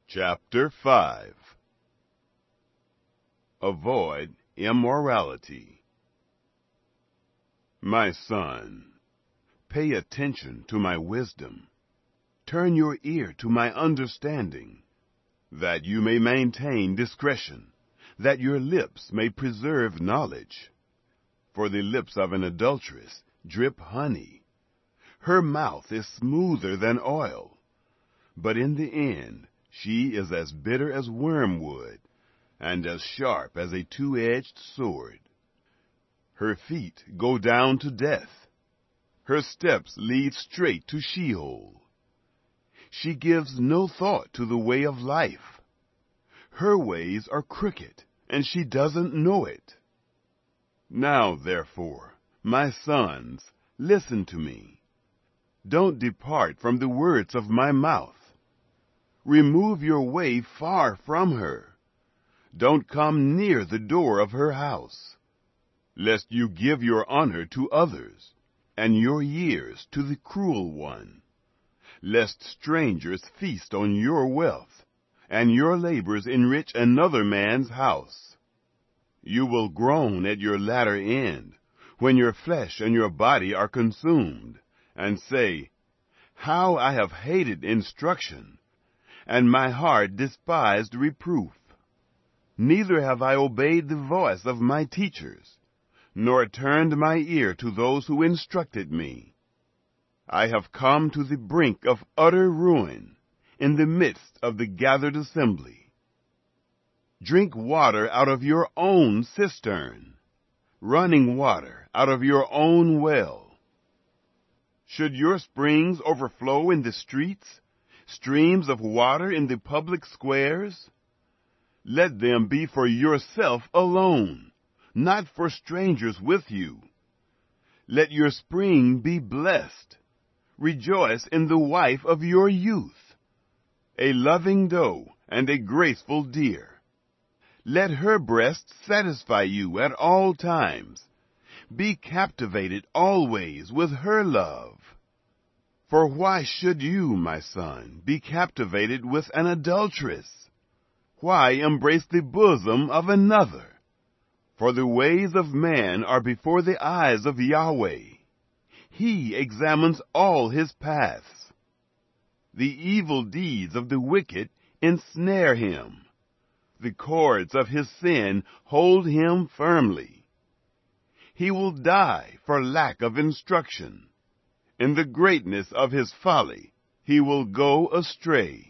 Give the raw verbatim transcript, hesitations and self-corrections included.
Chapter five. Avoid immorality. My son, pay attention to my wisdom. Turn your ear to my understanding, that you may maintain discretion, that your lips may preserve knowledge. For the lips of an adulteress drip honey. Her mouth is smoother than oil, but in the end she is as bitter as wormwood, and as sharp as a two-edged sword. Her feet go down to death. Her steps lead straight to Sheol. She gives no thought to the way of life. Her ways are crooked, and she doesn't know it. Now, therefore, my sons, listen to me. Don't depart from the words of my mouth. Remove your way far from her. Don't come near the door of her house, lest you give your honor to others, and your years to the cruel one, lest strangers feast on your wealth, and your labors enrich another man's house. You will groan at your latter end, when your flesh and your body are consumed, and say, "How I have hated instruction, and my heart despised reproof. Neither have I obeyed the voice of my teachers, nor turned my ear to those who instructed me. I have come to the brink of utter ruin, in the midst of the gathered assembly. Drink water out of your own cistern, running water out of your own well. Should your springs overflow in the streets, streams of water in the public squares? Let them be for yourself alone, not for strangers with you. Let your spring be blessed. Rejoice in the wife of your youth, a loving doe and a graceful deer. Let her breast satisfy you at all times. Be captivated always with her love. For why should you, my son, be captivated with an adulteress? Why embrace the bosom of another? For the ways of man are before the eyes of Yahweh. He examines all his paths. The evil deeds of the wicked ensnare him. The cords of his sin hold him firmly. He will die for lack of instruction. In the greatness of his folly he will go astray.